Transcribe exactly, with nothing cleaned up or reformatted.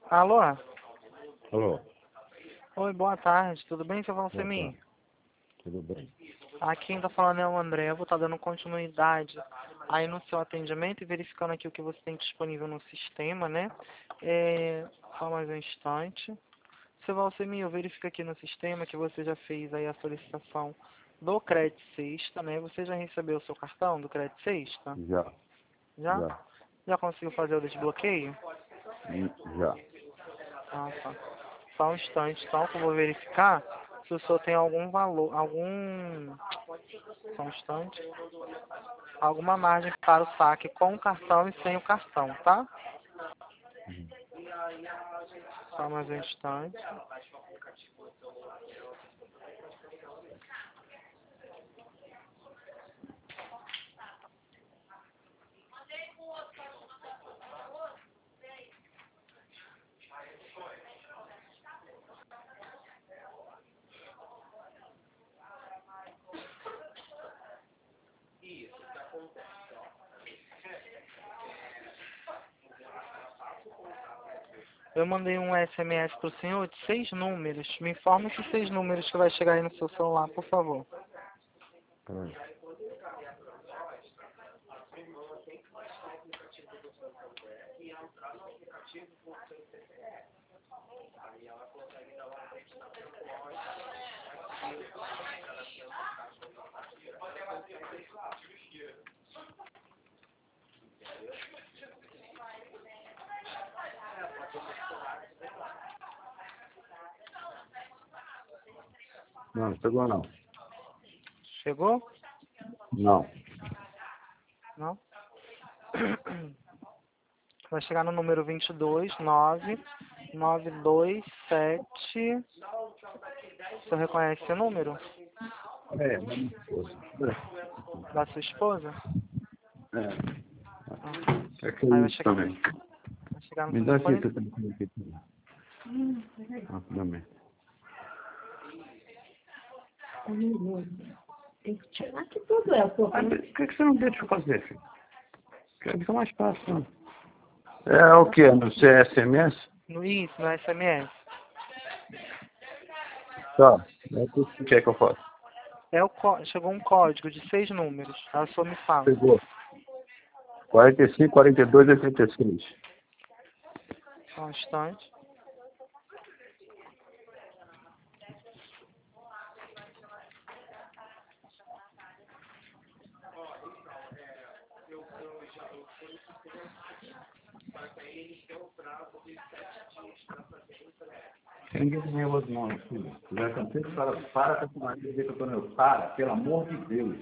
Alô? Alô, Oi, boa tarde. Tudo bem, seu boa Valsemir? tarde. Tudo bem? Aqui quem tá falando é o André. Eu vou estar dando continuidade aí no seu atendimento e verificando aqui o que você tem disponível no sistema, né? É... Só mais um instante. Seu Valsemir, eu verifico aqui no sistema que você já fez aí a solicitação do Crédito Sexta, né? Você já recebeu o seu cartão do Crédito Sexta? Já, Já? já, Já conseguiu fazer o desbloqueio? hum, já. Ah, tá. Só um instante, então, que eu vou verificar se o senhor tem algum valor, algum... Só um instante. Alguma margem para o saque com o cartão e sem o cartão, tá? Hum. Só mais um instante. Eu mandei um S M S para o senhor de seis números. Me informa que seis números que vai chegar aí no seu celular, por favor. Peraí. Não, não chegou não. Chegou? Não. Não? Vai chegar no número vinte e dois, nove, nove dois sete. O senhor reconhece esse número? É, da minha esposa. Da sua esposa? É, Ah. é que Aí é vai isso chegar, também. vai chegar no Me dá aqui telefone. esse telefone aqui. Ah, também. Tem que tirar que tudo é, pô. Ah, por que que você não deixa eu fazer, filho? Quer ficar mais fácil, não? É o que? No seu S M S? No isso, no S M S. Tá. É o que você quer que eu faça? É o có- Chegou um código de seis números. Aí o senhor me fala. Chegou. quarenta e cinco, quarenta e dois, oitenta e seis. Só um instante. Tem ninguém nervoso não, filho. Já cansei de falar, para com esse marido que eu tô nervoso. Para, pelo amor de Deus.